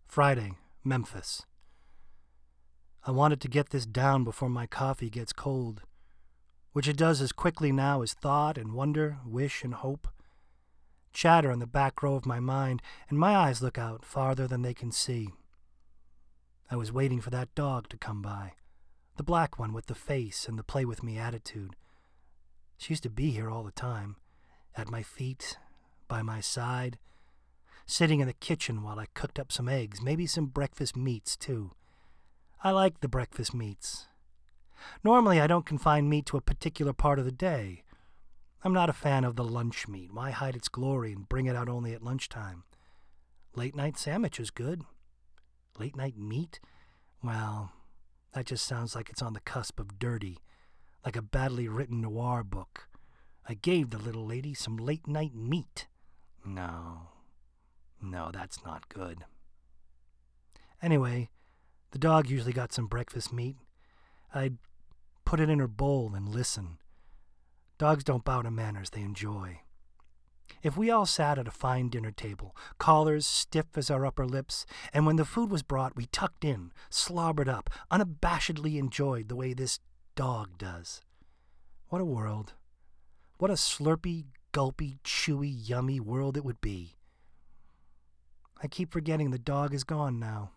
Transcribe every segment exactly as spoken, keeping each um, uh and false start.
Friday, Memphis. I wanted to get this down before my coffee gets cold, which it does as quickly now as thought and wonder, wish and hope. Chatter in the back row of my mind, and my eyes look out farther than they can see. I was waiting for that dog to come by, the black one with the face and the play-with-me attitude. She used to be here all the time, at my feet, by my side, sitting in the kitchen while I cooked up some eggs, maybe some breakfast meats, too. I like the breakfast meats. Normally, I don't confine meat to a particular part of the day. I'm not a fan of the lunch meat. Why hide its glory and bring it out only at lunchtime? Late-night sandwich is good. Late-night meat? Well, that just sounds like it's on the cusp of dirty, like a badly written noir book. I gave the little lady some late-night meat. No, no, that's not good. Anyway, the dog usually got some breakfast meat. I'd put it in her bowl and listen. Dogs don't bow to manners they enjoy. If we all sat at a fine dinner table, collars stiff as our upper lips, and when the food was brought, we tucked in, slobbered up, unabashedly enjoyed the way this dog does. What a world. What a slurpy, gulpy, chewy, yummy world it would be. I keep forgetting the dog is gone now.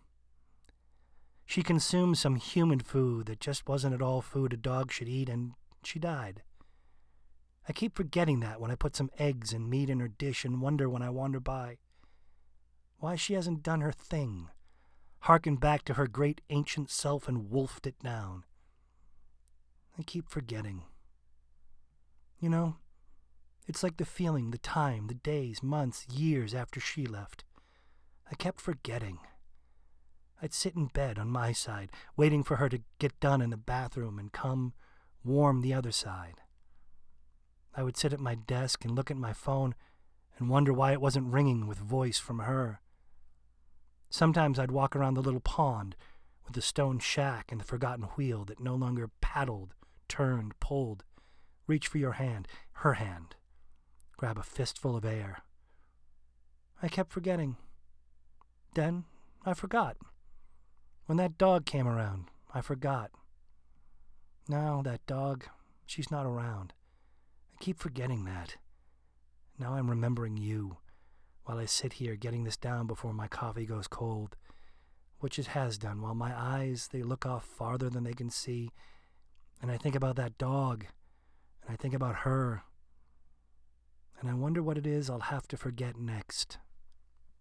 She consumed some human food that just wasn't at all food a dog should eat, and she died. I keep forgetting that when I put some eggs and meat in her dish and wonder when I wander by why she hasn't done her thing, harkened back to her great ancient self and wolfed it down. I keep forgetting. You know, it's like the feeling, the time, the days, months, years after she left. I kept forgetting. I'd sit in bed on my side, waiting for her to get done in the bathroom and come warm the other side. I would sit at my desk and look at my phone and wonder why it wasn't ringing with voice from her. Sometimes I'd walk around the little pond with the stone shack and the forgotten wheel that no longer paddled, turned, pulled, reach for your hand, her hand, grab a fistful of air. I kept forgetting. Then I forgot. When that dog came around, I forgot. Now that dog, she's not around. I keep forgetting that. Now I'm remembering you, while I sit here getting this down before my coffee goes cold, which it has done, while my eyes, they look off farther than they can see, and I think about that dog, and I think about her, and I wonder what it is I'll have to forget next.